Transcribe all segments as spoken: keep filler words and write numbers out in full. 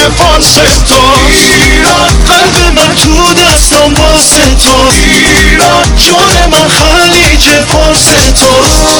پارس تو ایران، قلب من تو دستم واسه تو ایران، جون من خلیج فارس تو.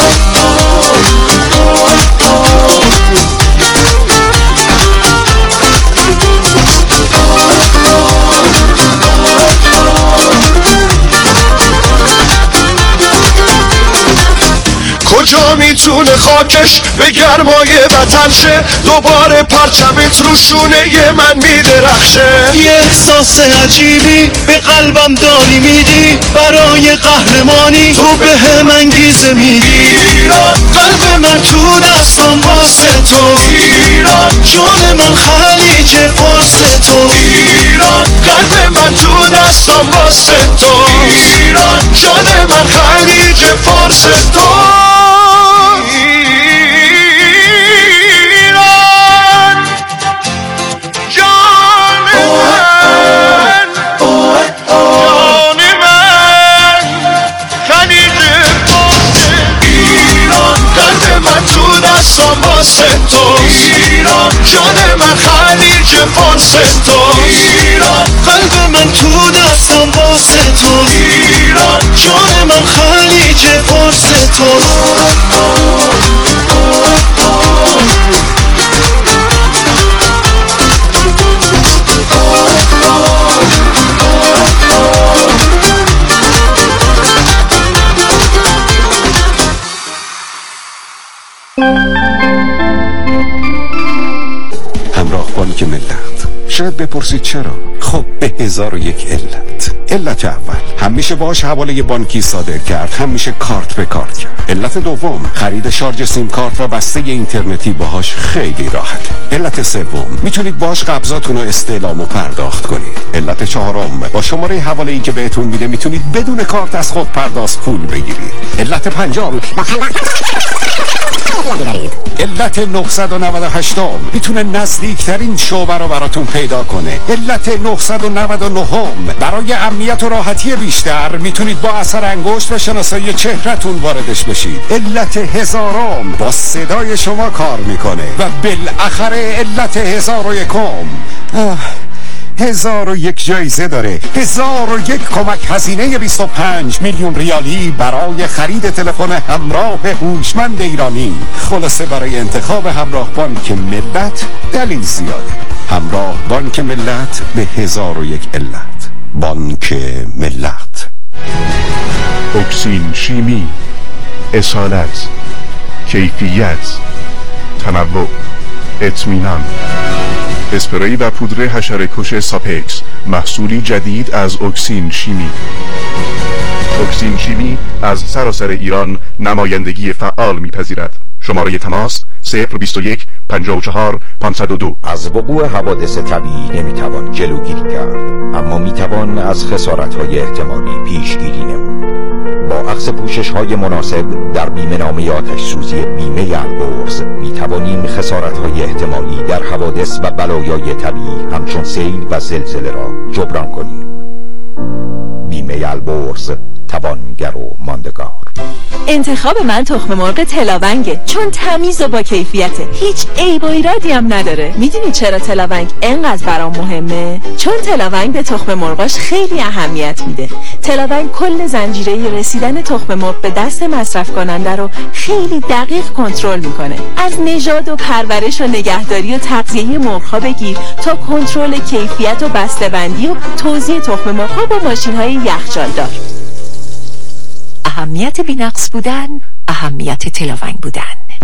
کجا میتونه خاکش به گرمای وطن شه، دوباره پرچمت رو شونه من میدرخشه. یه احساس عجیبی به قلبم داری میدی، برای قهرمانی تو به هم انگیزه میدی. ایران، قلب من تو دستم واسه تو ایران، جون من خلیج فارس تو ایران، قلب من تو دستم واسه تو ایران، جون من خلیج فارس تو. واسه تو ایران، جان من خلیج فارس تو ایران، قلب من تو دستم واسه تو ایران، جان من خلیج فارس تو. همراه بانک ملت. شاید بپرسید چرا؟ خب به هزار و یک علت. علت اول، هم میشه باهاش حواله بانکی صادر کرد، هم میشه کارت به کارت کرد. علت دوم، خرید شارژ سیم کارت و بسته اینترنتی باهاش خیلی راحته. علت سوم، میتونید باهاش قبضاتون رو استعلام و پرداخت کنید. علت چهارم، با شماره حواله‌ای که بهتون میده میتونید بدون کارت از خود پرداخت پول بگیرید. علت پنجم، علت نهصد و نود و هشت میتونه نزدیکترین شعبه رو براتون پیدا کنه. علت نهصد و نود و نه برای امنیت و راحتی بیشتر میتونید با اثر انگشت و شناسایی چهره‌تون واردش بشید. علت هزارم با صدای شما کار میکنه. و بالاخره علت هزار و یکم، هزار و یک جایزه داره. هزار و یک کمک هزینه بیست و پنج میلیون ریالی برای خرید تلفن همراه هوشمند ایرانی. خلاصه برای انتخاب همراه بانک ملت دلیل زیاده. همراه بانک ملت به هزار و یک علت. بانک ملت. اکسین شیمی، اصالت، کیفیت، تنوع، اطمینان. اسپری و پودر حشره‌کش ساپکس، محصولی جدید از اکسین شیمی. اکسین شیمی از سراسر ایران نمایندگی فعال می‌پذیرد. شماره تماس صفر بیست و یک پنجاه و چهار پانصد و دو. از وقوع حوادث طبیعی نمیتوان جلوگیری کرد، اما میتوان از خسارت‌های احتمالی پیشگیری نمود. با اخذ پوشش‌های مناسب در بیمه‌نامه آتش سوزی بیمه البرز میتوانیم خسارت‌های احتمالی در حوادث و بلایای طبیعی همچون سیل و زلزله را جبران کنیم. بیمه البرز، توانگر و ماندگار. انتخاب من تخم مرغ تلاونگه، چون تمیز و با کیفیته، هیچ عیب و ایرادی هم نداره. میدونی چرا تلاونگ انقدر برام مهمه؟ چون تلاونگ به تخم مرغاش خیلی اهمیت میده. تلاونگ کل زنجیره رسیدن تخم مرغ به دست مصرف کننده رو خیلی دقیق کنترل میکنه. از نژاد و پرورش و نگهداری و تغذیه مرغ‌ها بگیر تا کنترل کیفیت و بسته‌بندی و توزیع تخم مرغ‌ها با ماشین‌های یخچالدار. اهمیت بی‌نقص بودن، اهمیت تلاونگ بودن.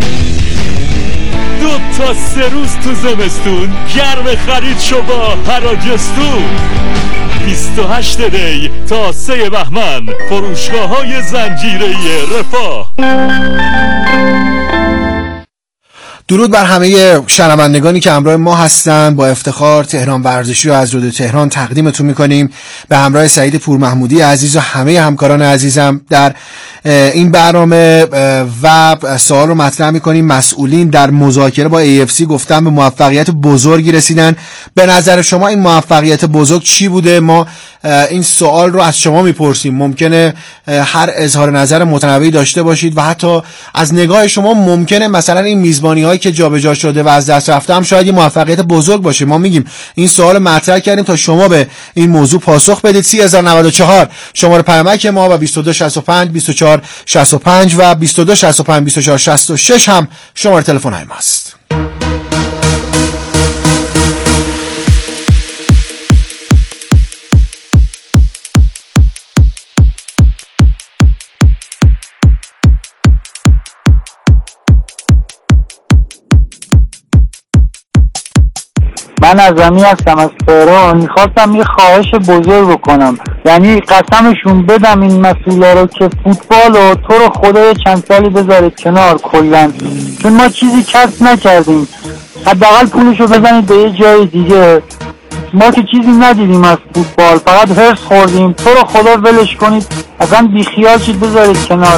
دو تا سه روز تو زمستون گرم خرید شو با هراجستون. بیست و هشت دی تا سه بهمن، فروشگاه‌های زنجیره رفاه. درود بر همه شنوندگانی که همراه ما هستند. با افتخار تهران ورزشی رو از رادیو تهران تقدیمتون میکنیم به همراه سعید پورمحمودی عزیز و همه همکاران عزیزم در این برنامه. و سوال رو مطرح میکنیم، مسئولین در مذاکره با ای اف سی گفتن به موفقیت بزرگی رسیدن. به نظر شما این موفقیت بزرگ چی بوده؟ ما این سوال رو از شما میپرسیم. ممکنه هر اظهار نظر متنوعی داشته باشید و حتی از نگاه شما ممکنه مثلا این میزبانی هایی که جابجا شده و از دست رفته هم شاید یه موفقیت بزرگ باشه. ما میگیم این سوال مطرح کردیم تا شما به این موضوع پاسخ بدید. سی هزار و نود و چهار شماره پیامک ما و بیست و دو شصت و پنج بیست و چهار شصت و پنج و بیست و دو شصت و پنج بیست و چهار شصت و شش هم شماره تلفن های ماست. من از زمی هستم از تهران. میخواستم یه خواهش بزرگ بکنم، یعنی قسمشون بدم این مسئولا رو که فوتبال و تو رو خدا چند سالی بذارید کنار کلن، چون ما چیزی کسب نکردیم. حداقل پولشو بزنید به یه جای دیگه. ما که چیزی ندیدیم از فوتبال، فقط هرس خوردیم. تو رو خدا ولش کنید، اصلا بیخیال شید بذارید کنار.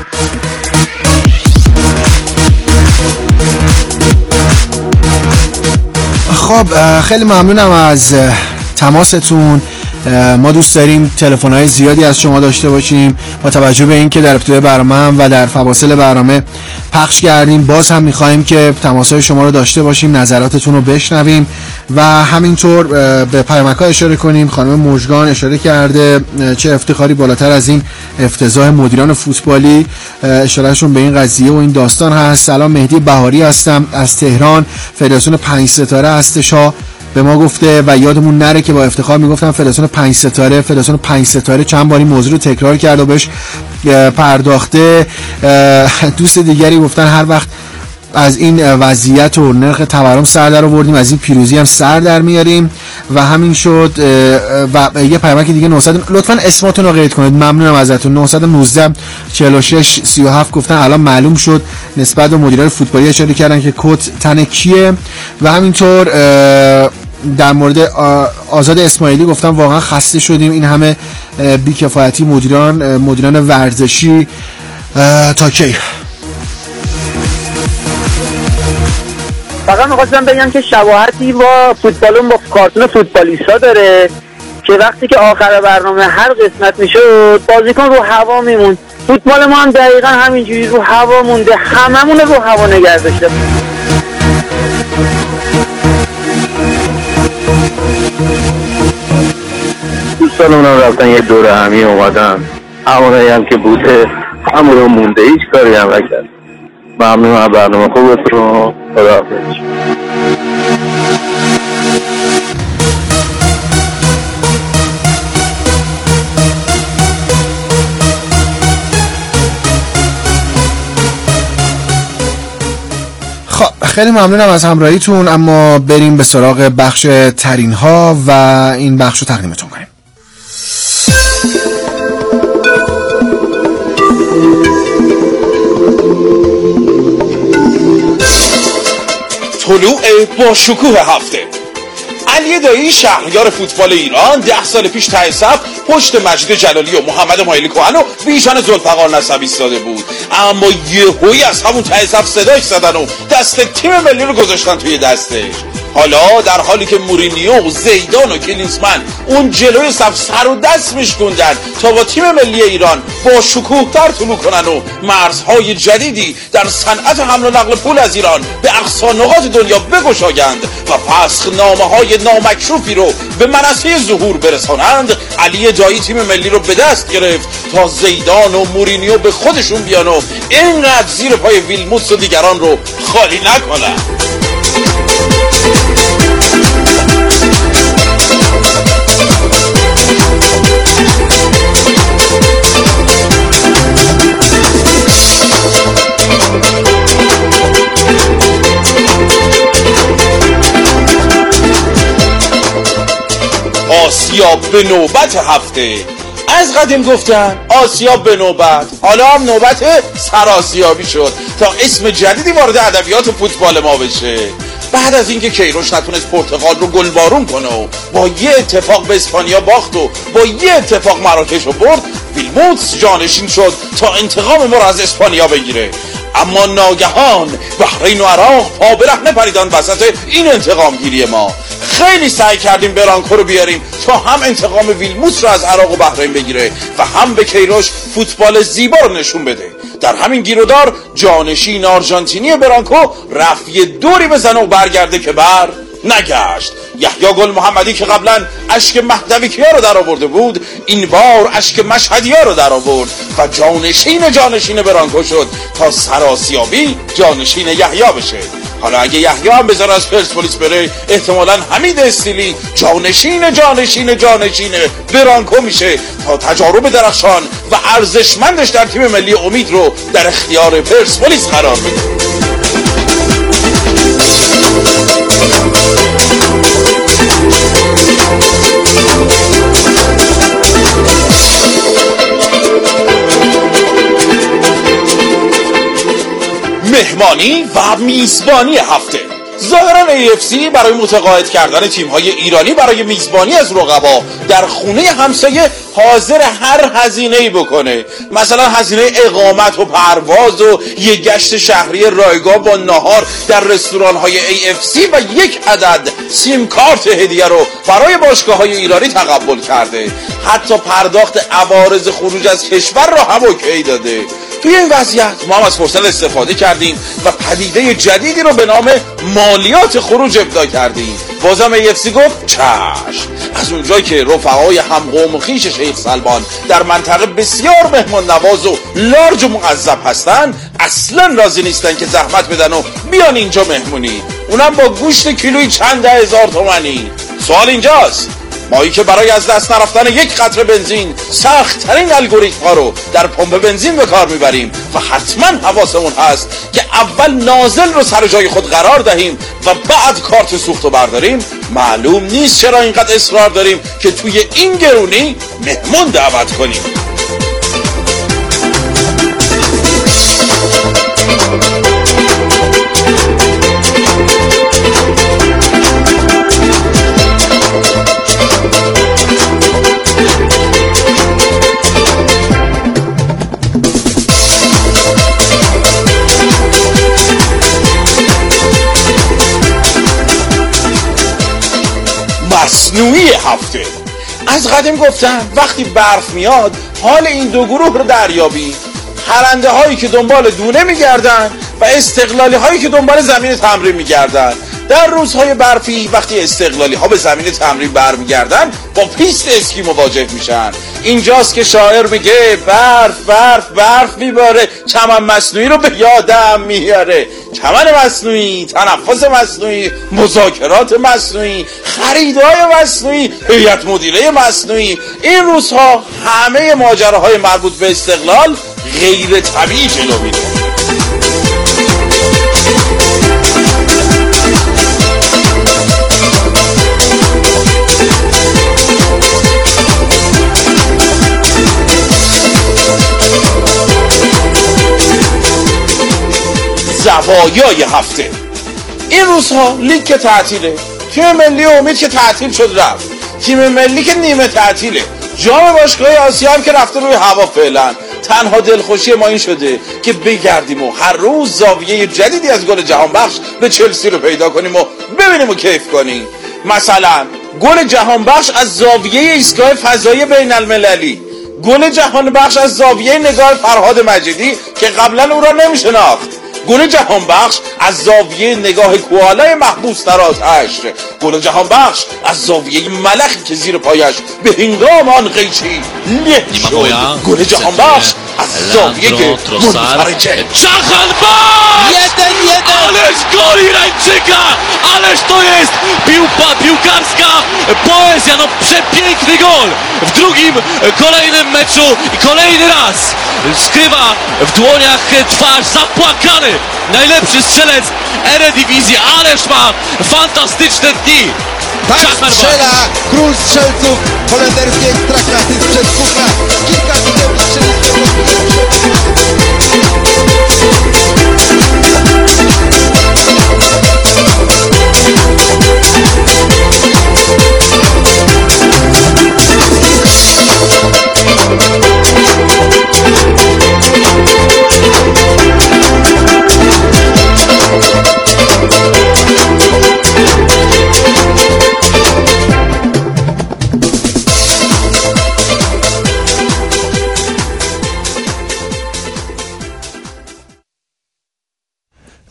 خب خیلی ممنونم از تماستون. ما دوست داریم تلفن‌های زیادی از شما داشته باشیم. با توجه به اینکه در ابتدای برنامه و در فواصل برنامه پخش کردیم، باز هم می‌خوایم که تماس‌های شما رو داشته باشیم، نظراتتون رو بشنویم و همینطور به پیامک‌ها اشاره کنیم. خانم مژگان اشاره کرده چه افتخاری بالاتر از این افتضاح مدیران فوتبالی. اشارهشون به این قضیه و این داستان هست. سلام، مهدی بهاری هستم از تهران. فدراسیون پنج ستاره هستش ها به ما گفته و یادمون نره که با افتخار میگفتم فدراسیون پنج ستاره. فدراسیون پنج ستاره چند بار این موضوع رو تکرار کرد و بهش پرداخته. دوست دیگری گفتن هر وقت از این وضعیت و نرخ تورم سر در آوردیم، از این پیروزی هم سر در میاریم و همین شد. و یه پیامک دیگه نهصد، لطفاً اسمتون رو قید کنید، ممنونم ازتون. نه یک نه چهل و شش سی و هفت گفتن الان معلوم شد نسبت به مدیران فوتبالی اشاره کردن که کت تن کیه. و همینطور در مورد آزاد اسماعیلی گفتن واقعا خسته شدیم این همه بی‌کفایتی مدیران مدیران ورزشی. تا کی؟ فقط می‌خواستم بگم که شباهتی با فوتبالون با کارتون فوتبالیستا داره که وقتی که آخر برنامه هر قسمت میشد بازیکن رو هوا میموند. فوتبال ما هم دقیقا همینجوری رو هوا مونده، هممون رو هوا نگه داشته. دوستانمون هم رفتن یه دوره همی اومدن، همونایی هم که بوده همون رو مونده، هیچ کاری هم نکرد. ممنون از برنامه خوبتون. خداحافظ. خب خیلی ممنونم از همراهیتون، اما بریم به سراغ بخش ترین ها و این بخش رو تقدیمتون کنیم. طلوع با شکوه هفته. علی دایی شهریار فوتبال ایران ده سال پیش ته صف پشت مجید جلالی و محمد مایلی کوهن و بیژن ذوالفقار نسبی ایستاده بود، اما یهویی از همون ته صف صداش زدن و دست تیم ملی رو گذاشتن توی دستش. حالا در حالی که مورینیو و زیدان و کلینسمن اون جلوی صف سر و دست میشکوندن تا با تیم ملی ایران با شکوه‌تر طلوع کنن و مرزهای جدیدی در صنعت حمل و نقل پول از ایران به اقصی نقاط دنیا بگشایند و فسخنامه‌های نامکشوفی رو به منصه ظهور برسانند، علی دایی تیم ملی رو به دست گرفت تا زیدان و مورینیو به خودشون بیان و اینقدر زیر پای ویلموتس و دیگران رو خالی نکنن. آسیاب به نوبت هفته. از قدیم گفتن آسیاب به نوبت، حالا هم نوبت سرآسیابی شد تا اسم جدیدی وارد ادبیات فوتبال ما بشه. بعد از اینکه کیروش نتونست پرتغال رو گلبارون کنه و با یه اتفاق به اسپانیا باخت و با یه اتفاق مراکش رو برد، ویلموتس جانشین شد تا انتقام ما رو از اسپانیا بگیره. اما ناگهان بحرین و عراق پا به رهنه پریدن وسط این انتقام گیری ما. خیلی سعی کردیم برانکو رو بیاریم تا هم انتقام ویلموتس رو از عراق و بحرین بگیره و هم به کیروش فوتبال زیبا رو نشون بده. در همین گیرودار جانشین آرژانتینی برانکو رفت یه دوری بزنه و برگرده که بر نگشت. یحیی گل محمدی که قبلا اشک مهدویکیا رو در آورده بود، این بار اشک مشهدیا رو در آورد و جانشین جانشین برانکو شد تا سراسیابی جانشین یحیی بشه. حالا اگه یحیی هم بذاره از پرسپولیس بره، احتمالاً حمید استیلی جانشین جانشین جانشین برانکو میشه تا تجارب درخشان و ارزشمندش در تیم ملی امید رو در اختیار پرسپولیس قرار بده. مهمانی و میزبانی هفته. ظاهرا ای اف سی برای متقاعد کردن تیم‌های ایرانی برای میزبانی از رقبا در خونه همسایه حاضر هر هزینه‌ای بکنه، مثلا هزینه اقامت و پرواز و یک گشت شهری رایگان با ناهار در رستوران‌های ای اف سی و یک عدد سیم کارت هدیه رو برای باشگاه‌های ایرانی تقبل کرده. حتی پرداخت عوارض خروج از کشور را هم اوکی داده. توی این وضعیت ما هم از فرصت استفاده کردیم و پدیده جدیدی رو به نام مالیات خروج ابداع کردیم. بازم ای اف سی گفت چشم. از اونجایی که رفقای هم قوم و خویش شیخ سلمان در منطقه بسیار مهمان نواز و لارج و معذب هستن، اصلا راضی نیستن که زحمت بدن و بیان اینجا مهمونی، اونم با گوشت کیلویی چند ده هزار تومانی. سوال اینجاست، مایی که برای از دست نرفتن یک قطره بنزین سخت ترین الگوریتم ها رو در پمپ بنزین به کار میبریم و حتما حواسمون هست که اول نازل رو سر جای خود قرار دهیم و بعد کارت سوخت رو برداریم، معلوم نیست چرا اینقدر اصرار داریم که توی این گرونی مهمون دعوت کنیم. مصنوعی هفته. از قدیم گفتن وقتی برف میاد حال این دو گروه رو دریابی، پرنده هایی که دنبال دونه میگردن و استقلالی هایی که دنبال زمین تمرین میگردن. در روزهای برفی وقتی استقلالی ها به زمین تمرین برمیگردن با پیست اسکی مواجه میشن. اینجاست که شاعر میگه برف برف برف میباره، چمن مصنوعی رو به یادم میاره. چمن مصنوعی، تنفس مصنوعی، مذاکرات مصنوعی، خریدهای مصنوعی، هیئت مدیره مصنوعی. این روزها همه ماجراهای مربوط به استقلال غیر طبیعی جلو میره. زوایای هفته. این روزها لیگ که تعطیله، تیم ملی امید که تعطیل شد رفت، تیم ملی که نیمه تعطیله، جام باشگاه‌های آسیا هم که رفته روی هوا فعلا. تنها دلخوشی ما این شده که بگردیم و هر روز زاویه جدیدی از گل جهان بخش به چلسی رو پیدا کنیم و ببینیم و کیف کنیم. مثلا گل جهان بخش از زاویه ایستگاه فضایی بین المللی، گل جهان بخش از زاویه نگاه فرهاد مجیدی که قبلا او را نمیشناخت، گل جهان بخش از زاویه نگاه کوالای محبوس در آتش، گل جهان بخش از زاویه ملخی که زیر پایش به هنگام آن قیچی له شد، گل جهان بخش از زاویه منفرجه. Jeden, jeden! Ależ gol Irańczyka! Ależ to jest piłka, piłkarska poezja, no przepiękny gol! W drugim, kolejnym meczu i kolejny raz skrywa w dłoniach twarz zapłakany najlepszy strzelec Eredivisie, ależ ma fantastyczne dni! Tak strzela król strzelców holenderskiej ekstraklasy sprzed dwóch lat. Kilka dni temu strzelił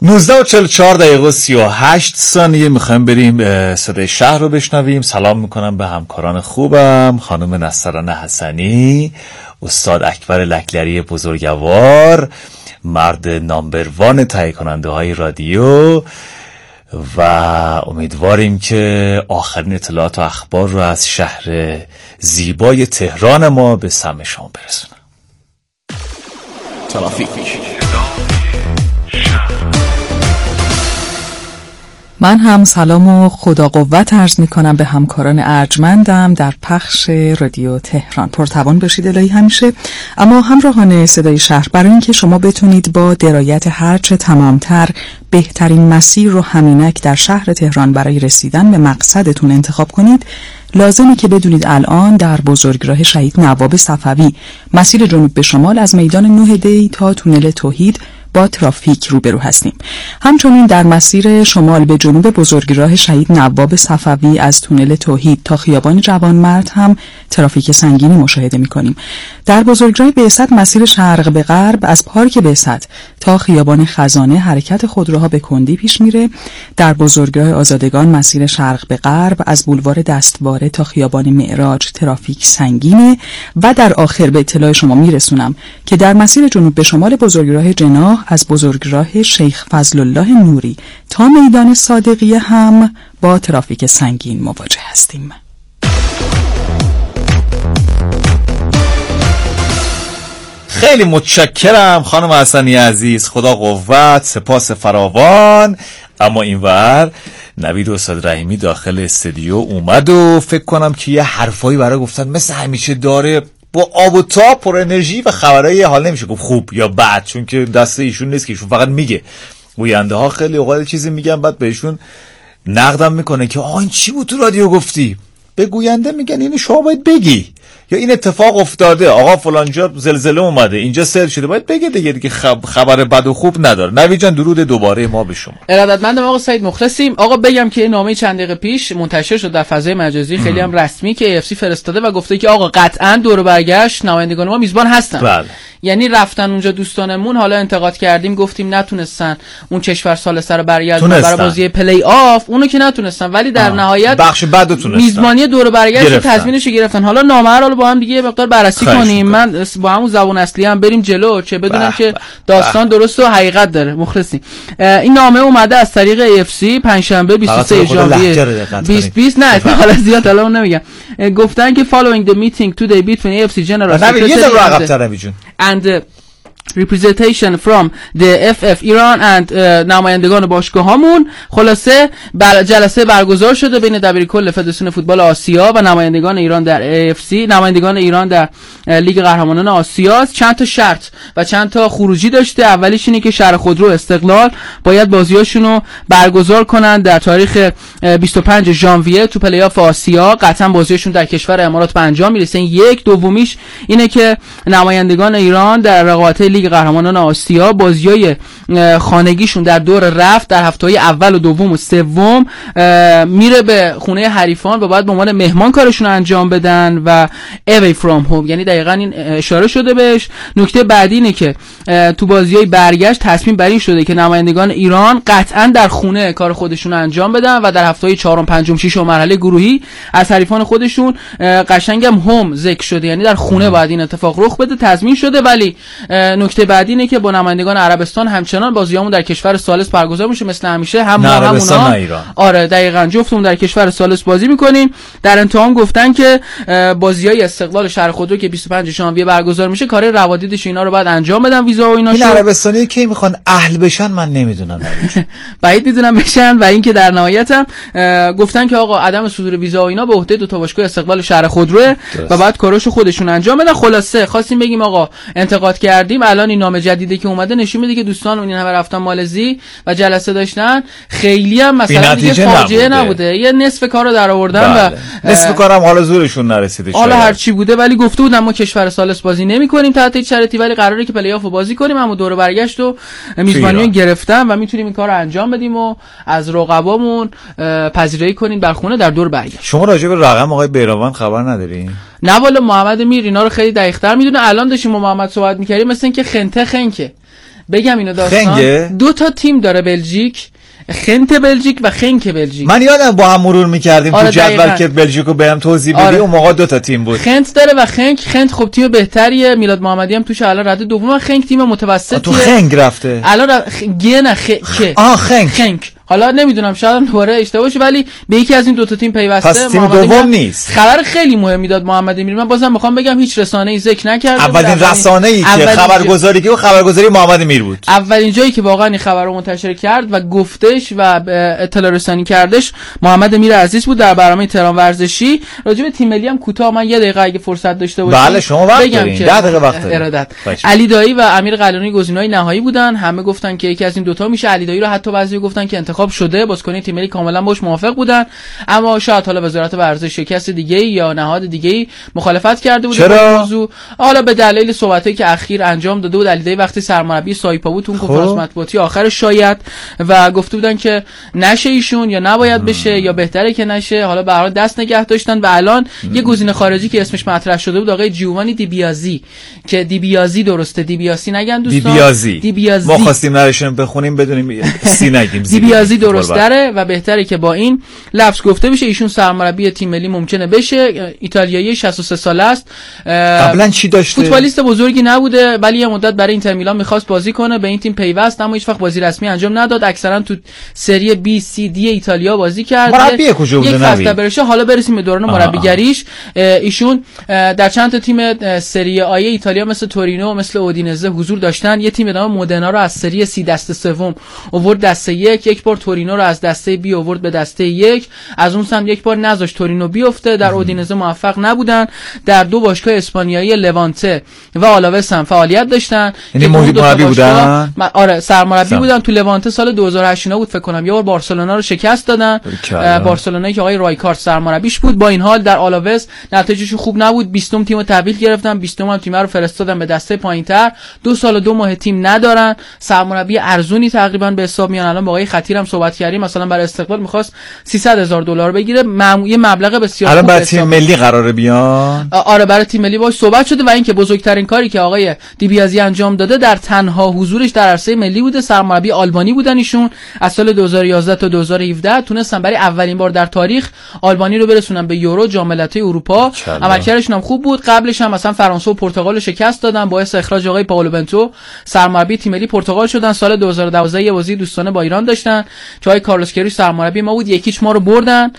نوزده و چهل و چهار دقیقه و سی و هشت ثانیه میخوایم بریم صدای شهر رو بشنویم. سلام میکنم به همکاران خوبم، خانم نصرانه حسنی، استاد اکبر لکلری بزرگوار، مرد نامبر وان تهیه کننده های رادیو، و امیدواریم که آخرین اطلاعات و اخبار رو از شهر زیبای تهران ما به سمع شما برسونم. ترافیک. من هم سلام و خدا قوت عرض می کنم به همکاران ارجمندم در پخش رادیو تهران. پرتوان باشید الهی همیشه. اما همراهان صدای شهر، برای اینکه شما بتونید با درایت هرچه تمامتر بهترین مسیر رو همینک در شهر تهران برای رسیدن به مقصدتون انتخاب کنید، لازمه که بدونید الان در بزرگراه شهید نواب صفوی مسیر جنوب به شمال از میدان نه دی تا تونل توحید با ترافیک روبرو هستیم. همچنین در مسیر شمال به جنوب بزرگراه شهید نواب صفوی از تونل توحید تا خیابان جوانمرد هم ترافیک سنگینی مشاهده می‌کنیم. در بزرگراه بعثت مسیر شرق به غرب از پارک بعثت تا خیابان خزانه حرکت خودروها به کندی پیش میره. در بزرگراه آزادگان مسیر شرق به غرب از بولوار دستواره تا خیابان معراج ترافیک سنگینه. و در آخر به اطلاع شما میرسونم که در مسیر جنوب به شمال بزرگراه جناح از بزرگراه شیخ فضل الله نوری تا میدان صادقیه هم با ترافیک سنگین مواجه هستیم. خیلی متشکرم خانم حسنی عزیز، خدا قوت، سپاس فراوان. اما اینور نوید استاد رحیمی داخل استودیو اومد و فکر کنم که یه حرفایی برای گفتن مثل همیشه داره، با آب و تاب، پر انرژی و خبرای حال نمیشه گفت خوب یا بد، چون که دست ایشون نیست که ایشون فقط میگه. گوینده ها خیلی اوقات چیزی میگن بعد بهشون نقدم میکنه که آقا این چی بود تو رادیو گفتی؟ به گوینده میگن اینو شما باید بگی، یا این اتفاق افتاده، آقا فلان جا زلزله اومده، اینجا سیل شده، باید بگه دیگه دیگه خبر بد و خوب نداره. نوید جان درود دوباره ما به شما. ارادتمندم آقا سعید، مخلصیم. آقا بگم که نامه چند دقیقه پیش منتشر شد در فضای مجازی، خیلی هم رسمی، که ای اف سی فرستاده و گفته که آقا قطعا دور و برگشت نمایندگان ما میزبان هستن. بله. یعنی رفتن اونجا دوستانمون، حالا انتقاد کردیم گفتیم نتونستن اون کشور سال سر برگردون برای بازی پلی آف، اونو که نتونستن، ولی در آه. نهایت بخش بعدو تونستن، میزبانی دور و برگشت تضمینش گرفتن. حالا نامه رو با هم دیگه مقدار بررسی کنیم، من با همون زبان اصلی هم بریم جلو که بدونم که داستان درست و حقیقت داره. مخلصیم. این نامه اومده از طریق ای اف سی پنجشنبه بیست و سه ژانویه بیست بیست، نه حالا زیاد الان نمیگم. گفتن که following the meeting today between ای اف سی general secretary and uh, representation from the اف اف ایران and uh, نمایندگان باشگاه هامون، خلاصه بر جلسه برگزار شده بین دبیرکل فدراسیون فوتبال آسیا و نمایندگان ایران در ای اف سی، نمایندگان ایران در uh, لیگ قهرمانان آسیا. چند تا شرط و چند تا خروجی داشته. اولیش اینه که شهر خودرو استقلال باید بازیاشونو برگزار کنن در تاریخ بیست و پنج ژانویه تو پلی آف آسیا، قطعا بازیاشون در کشور امارات به انجام میرسه. یک دومیش اینه که نمایندگان ایران در رقابت لیگ قهرمانان آسیا بازیای خانگیشون در دور رفت در هفته‌های اول و دوم و سوم میره به خونه حریفان و باید به عنوان مهمان کارشون انجام بدن و away from home، یعنی دقیقاً این اشاره شده بهش. نکته بعدی اینه که تو بازیای برگشت تصمیم بر این شده که نمایندگان ایران قطعاً در خونه کار خودشون انجام بدن و در هفته‌های چهارم، پنجم، ششم مرحله گروهی از حریفان خودشون قشنگم هوم ذکر شده، یعنی در خونه باید این اتفاق رخ بده، تضمین شده. ولی نکته بعدی اینه که با نمایندگان عربستان همچنان بازیامون در کشور ثالث برگزار میشه مثل همیشه، هم ما هم اونا. آره دقیقاً جفتمون در کشور ثالث بازی میکنیم. در انتها گفتن که بازیای استقلال شهر خودرو که بیست و پنج ژانویه برگزار میشه، کار روادیدش اینا رو بعد انجام بدن، ویزا و ایناشو. این عربستانی کی میخوان اهل بشن من نمیدونم. بعید میدونم بشن. و اینکه در نهایت هم گفتن که آقا عدم صدور ویزا و اینا به عهده دو تا باشگاه استقلال شهر خودرو و بعد کاراشو خودشون انجام بدن. خلاصه خواستیم بگیم آقا انتقاد کردیم، الان این نامه جدیدی که اومده نشون میده که دوستان اون همه رفتن مالزی و جلسه داشتن، خیلی هم مثلا دیگه فاجعه نبوده. نبوده، یه نصف کارو در آوردن و نصف کارم حالا زورشون نرسیده. حالا هر چی بوده ولی گفته بودن ما کشور ثالث بازی نمی‌کنیم تحت هیچ شرایطی، ولی قراره که پلی آفو بازی کنیم، اما دور برگشت و میزبانی گرفتن و میتونیم این کارو انجام بدیم و از رقبامون پذیرایی کنیم در خونه در دور برگشت. شما راجع به رقم آقای بیراوند خبر ندارین؟ نه والا محمد میر اینا رو خیلی دقیق‌تر میدونه. الان داشتیم با محمد صحبت می‌کردیم، مثلا اینکه خنته خنکه بگم اینو داستان دو تا تیم داره بلژیک، خنت بلژیک و خنک بلژیک. من یادم با هم مرور می‌کردیم آره تو جدول که بلژیکو بهم توضیح بدی. آره. اون موقع دو تا تیم بود. خنت داره و خنک. خنت خب تیم بهتریه، میلاد محمدی هم توش الان رده دوم و خنک تیم متوسطیه. تو خنگ رفته. الان ر... خ... گه نه خ... که. آه خنگ. خنک. حالا نمیدونم شاید دوباره اشتباه باشه ولی به یکی از این دو تا تیم پیوسته. پس تیم دوم نیست. خبر خیلی مهمی داد محمد امیر. من بازم میخوام بگم هیچ رسانه‌ای ذکر نکرده. اولین رسانه‌ای که خبرگزاری که خبرگزاری محمد امیر بود. اولین جایی که واقعا این خبر رو منتشر کرد و گفتش و اطلاع رسانی کردش محمد امیر عزیز بود در برنامه تهران ورزشی. راجع به تیم ملی هم کوتاه من یه دقیقه اگه فرصت داشته باشم بله شما وقت دارین. ده دقیقه وقت دارین. علی دایی و امیر قلعه‌نویی گزینه‌های نهایی بودن. همه گفتن که یکی از این دو تا میشه. علی دایی رو حتی بعضی گفتن که انتخاب شده. بازیکن تیم ملی کاملا باش موافق بودن، اما شاید حالا وزارت ورزش شکست دیگه یا نهاد دیگه مخالفت کرده بود با موضوع. حالا به دلیل صحبتایی که اخیر انجام داده بود علی دایی وقتی سرمربی سایپا بود اون کنفرانس مطبوعاتی آخر شاید و گفته بودن که نشه ایشون یا نباید بشه یا بهتره که نشه. حالا به هر حال دست نگه داشتن و الان یه گزینه خارجی که اسمش مطرح شده بود آقای جیوانی دیبیازی که دیبیازی درسته، دیبیازی نگن دوستان، دیبیازی دیبیازی ما خواستیم نرشون بخونیم بدونیم سی نگیم. دیبیازی درسته و بهتره که با این لفظ گفته بشه. ایشون سرمربی تیم ملی ممکنه بشه. ایتالیایی شصت و سه ساله است. قبلا چی داشته؟ فوتبالیست بزرگی نبوده ولی یه مدت برای اینتر میلان می‌خواست بازی کنه، به این تیم پیوست اما هیچ وقت بازی رسمی انجام نداد. اکثرا تو سری بی سی دی ایتالیا بازی کرده. مربی کجا بوده نبی؟ برشه حالا برسیم به دوران مربیگریش. ایشون در چند تا تیم سری آ ایتالیا مثل تورینو، مثل اودینزه حضور داشتن. یه تیم به نام مودنا رو از سری سی دسته سوم آورد دسته یک، یک بار تورینو رو از دسته بی آورد به دسته یک، از اون سم یک بار نذاشت تورینو بیفته. در اودینزه موفق نبودن. در دو باشگاه اسپانیایی لوانته و آلاوس هم فعالیت داشتن. یعنی مربی بودن؟ آره سرمربی بودن. تو لوانته سال دو هزار و هشت بود فکر کنم. یه بار بارسلونا رو شکست دادن. بارسلونایی که آقای رایکارد سرمربیش بود. با این حال در آلاوس نتایجش خوب نبود. بیستم تیمو تحویل گرفتن. بیستم هم تیم رو فرستادن به دسته پایینتر. دو سال و دو ماه تیم ندارن. سرمربی ارزونی تقریبا به حساب میان. الان با آقای خطیر هم صحبت کردیم مثلا برای استقلال می‌خواست سیصد هزار دلار بگیره. مم... یه مبلغ بسیار الان برای تیم ملی قراره بیان. آره برای تیم ملی باهاش صحبت شده و اینکه بزرگترین کاری که آقای دیبیازی انجام داده در تنها حضورش در عرصه ملی بوده. سرمربی آلبانی بودن ایشون. از سال دو هزار و یازده تا دو هزار و هفده تونستن برای اولین بار در تاریخ آلبانی رو برسونن به یورو جام ملت‌های اروپا. عملکردشون هم خوب بود. قبلش هم مثلا فرانسه و پرتغال رو شکست دادن. باعث اخراج آقای پائولو بنتو سرمربی تیم ملی پرتغال شدن. سال دو هزار و دوازده یه بازی دوستانه با ایران داشتن که آقای کارلوس کیروش سرمربی ما بود. یکیش ما رو بردن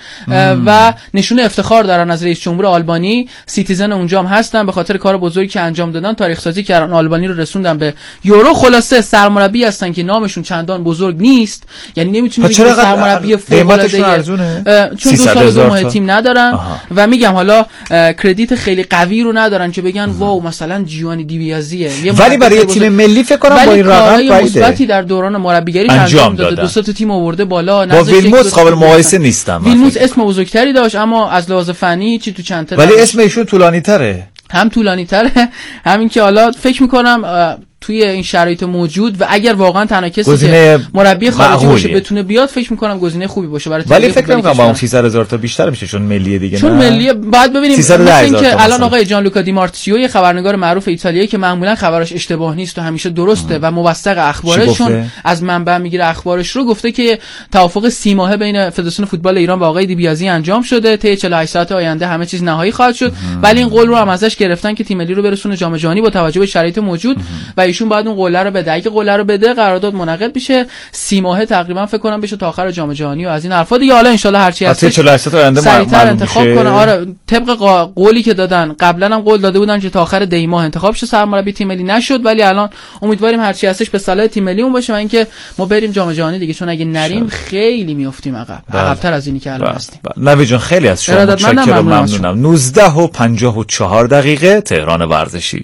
و نشون افتخار دارن از رئیس جمهور آلبانی. سیتیزن اونجا هم هستن به خاطر کار بزرگی که انجام دادن. تاریخ سازی کردن. آلبانی رو رسوندن به یورو. خلاصه سرمربی هستن که نامشون چندان بزرگ نیست. یعنی نمیتونید بگید سرمربی فوق‌العاده چون دو سال دو ماه تیم ندارن. آها. و میگم حالا کردیت خیلی قوی رو ندارن که بگن واو مثلا جیوانی دیبیازیه. ولی برای تیم ملی فکر کنم با این رقم مثبتی در دوران مربیگری انجام داده. دو تا تیم آورده بالا. با ویلموس قابل مقایسه نیستم. ویلموس اسم بزرگتری داشت اما از لحاظ فنی چی تو چند تا ولی اسم ایشون طولانی تره. هم طولانی تره همین که حالا فکر میکنم توی این شرایط موجود و اگر واقعا تنها کسی که مربی خارجی باشه بتونه بیاد فکر میکنم گزینه خوبی باشه برای ولی فکر نمیکنم با اون سیصد هزار تا بیشتر میشه چون ملیه دیگه. چون ملیه بعد ببینیم مثلا که الان آقای جان لوکا دی مارتیو یه خبرنگار معروف ایتالیایی که معمولا خبراش اشتباه نیست و همیشه درسته ام. و موثق اخبارشون از منبع میگیره اخبارش رو گفته که توافق سی ماهه بین فدراسیون فوتبال ایران و آقای دیبیازی انجام شده. طی چهل و هشت ساعت آینده همه چیز نهایی خواهد شد. ولی این قول رو هم ازش گرفتن که تیم ملی رو برسونه جام جهانی با توجه به شرایط موجود ام. و ایشون بعد اون قول رو بده. اگه قول رو بده قرارداد منعقد میشه. سی ماهه تقریبا فکر کنم بشه تا آخر جام جهانی و از این حرفا دیگه. حالا ان شاء الله هر چی هست سریعتر انتخاب کنه. آره طبق قولی که دادن قبلا هم قول داده بودن که تا آخر دی ماه انتخاب شه. سرمربی تیم ملی نشد ولی الان امیدواریم هر چی هستش به صلاح تیم ملی اون باشه و اینکه ما بریم جام جهانی دیگه چون اگه نریم خیلی میافتیم عقب عقب‌تر از اینی که الان هستیم. نوید جان خیلی از شما متشکرم ممنونم. نوزده و پنجاه و چهار دقیقه تهران ورزشی.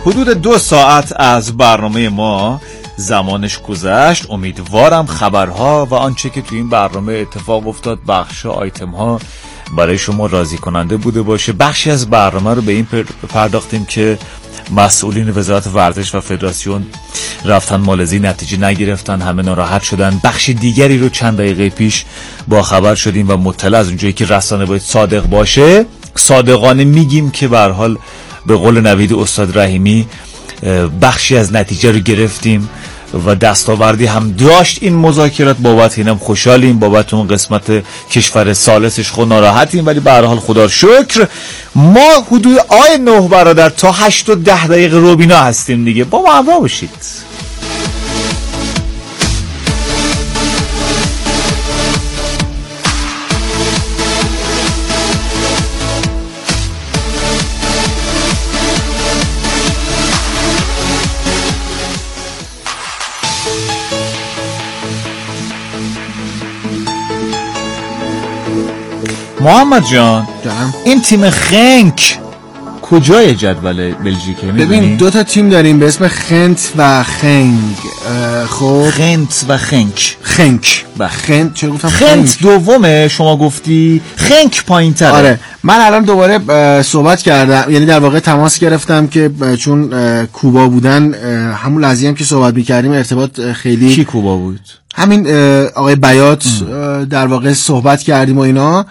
حدود دو ساعت از برنامه ما زمانش گذشت. امیدوارم خبرها و آنچه که تو این برنامه اتفاق افتاد، بخش آیتم ها برای شما راضی کننده بوده باشه. بخشی از برنامه رو به این پرداختیم که مسئولین وزارت ورزش و فدراسیون رفتن مالزی، نتیجه نگرفتن، همه ناراحت شدن. بخش دیگری رو چند دقیقه پیش با خبر شدیم و مطلع از اونجایی که رسانه باید صادق باشه صادقانه میگیم که به هر حال به قول نوید استاد رحیمی بخشی از نتیجه رو گرفتیم و دستاوردی هم داشت این مذاکرات. بابت اینم خوشحالیم، بابت اون قسمت کشور ثالثش خود ناراحتیم، ولی به هر حال خدا شکر ما حدود آی نه برادر تا هشت و ده دقیقه روبینا هستیم دیگه. با ما همراه باشید. محمد جان جانم. این تیم خنک کجای جدول بلژیکه؟ ببین دو تا تیم داریم به اسم خنت و خنگ. خب خنت و خنک خنک و خنت چرا گفتم خنت دومه، شما گفتی خنک پایین‌تره. آره من الان دوباره صحبت کردم، یعنی در واقع تماس گرفتم که چون کوبا بودن، همون لحظه‌ای هم که صحبت می‌کردیم ارتباط خیلی. کی کوبا بود؟ همین آقای بیات. در واقع صحبت کردیم و اینا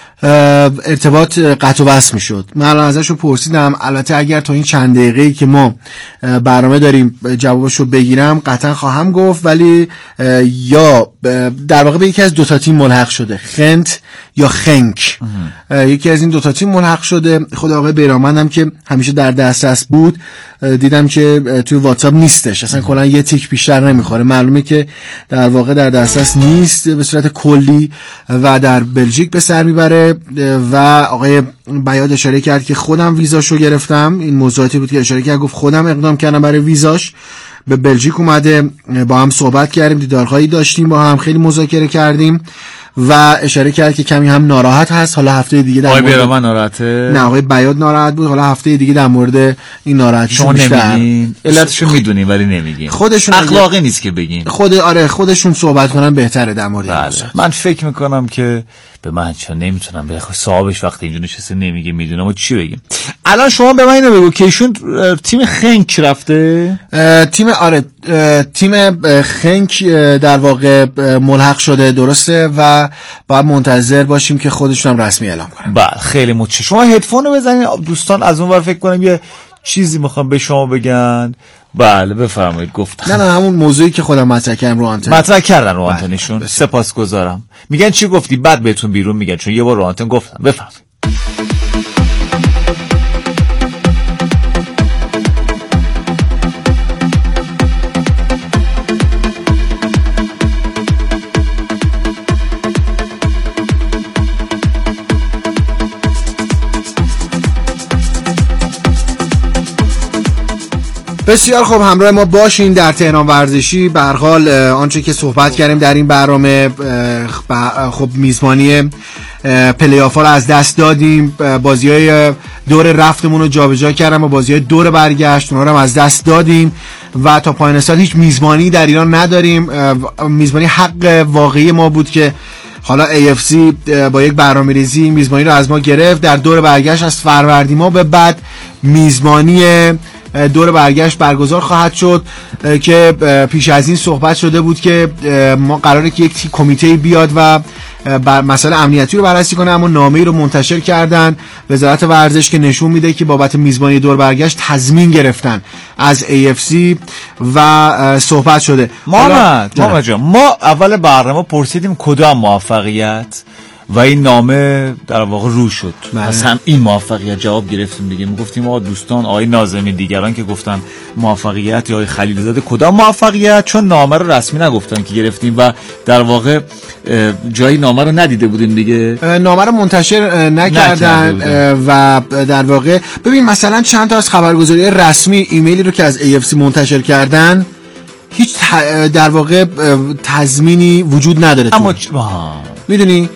ارتباط قطع و وصل میشد. من الان ازش رو پرسیدم، البته اگر تا این چند دقیقه‌ای که ما برنامه داریم جوابش رو بگیرم قطعا خواهم گفت، ولی یا در واقع به یکی از دو تا تیم ملحق شده، خنت یا خنک. یکی از این دو تا تیم ملحق شده. خود آقای بیرامندم که همیشه در دسترس بود دیدم که توی واتساپ نیستش، اصلا کلا یه تیک بیشتر نمیخوره. معلومه که در واقع در دسترس نیست به صورت کلی و در بلژیک به سر میبره. و آقای بیاد اشاره کرد که خودم ویزاشو گرفتم. این موضوعاتی بود که اشاره کرد، گفت خودم اقدام کردم برای ویزاش، به بلژیک اومده، با هم صحبت کردیم، دیدارهایی داشتیم، با هم خیلی مذاکره کردیم و اشاره کرد که کمی هم ناراحت هست. حالا هفته دیگه در مورد آقای بیرامن ناراحته؟ نه آقای بیاد ناراحت بود. حالا هفته دیگه در مورد این ناراحتی شما نمیگین، علتشو میدونین ولی نمیگین. خودشون اخلاقی نیست که بگین. خود آره خودشون صحبت کنن بهتره در مورد این. من فکر میکنم که به من چون نمیتونم به صاحبش وقتی اینجا نشسته نمیگه میدونم و چی بگیم. الان شما به من اینو بگو که ایشون تیم خنک رفته؟ تیم آره تیم خنک در واقع ملحق شده، درسته، و باید منتظر باشیم که خودشون هم رسمی اعلام کنن. بله خیلی متشکرم. شما هدفون رو بزنید دوستان، از اون ور فکر کنم یه چیزی میخوام به شما بگن. بله بفرمایید. گفتم نه نه همون موضوعی که خودم مطرح کردم رو آنتن مطرح کردن رو آنتنشون. سپاسگزارم. میگن چی گفتی؟ بعد بهتون بیرون میگن چون یه بار رو آنتن گفتم. بفرمایید. بسیار خوب، همراه ما باشین در تهران ورزشی. به هر حال آنچه که صحبت کردیم در این برنامه، خب میزبانی پلی آفا رو از دست دادیم، بازی‌های دور رفتمون رو جابجا کردیم و بازی‌های دور برگشت اونها رو هم از دست دادیم و تا پایان سال هیچ میزبانی در ایران نداریم. میزبانی حق واقعی ما بود که حالا ای اف سی با یک برنامه‌ریزی میزبانی رو از ما گرفت. در دور برگشت از فروردین ما به بعد میزبانی دور برگشت برگزار خواهد شد که پیش از این صحبت شده بود که ما قراره که یک کمیته بیاد و بر مسائل امنیتی رو بررسی کنه، اما نامه‌ای رو منتشر کردن وزارت ورزش که نشون میده که بابت میزبانی دور برگشت تضمین گرفتن از ای اف سی و صحبت شده. محمد محمد جان، ما اول برنامه پرسیدیم کدام موفقیت و این نامه در واقع رو شد. مثلا این موفقیت جواب گرفتیم دیگه. میگفتیم آقا دوستان، آقای ناظمی دیگران که گفتن موفقیت، یا آقای خلیلزاده کدام موفقیت، چون نامه رو رسمی نگفتن که گرفتیم و در واقع جایی نامه رو ندیده بودیم دیگه. نامه رو منتشر نکردن و در واقع ببین مثلا چند تا از خبرگزاری رسمی ایمیلی رو که از ای اف سی منتشر کردن هیچ در واقع تضمینی وجود نداره. اما میدونی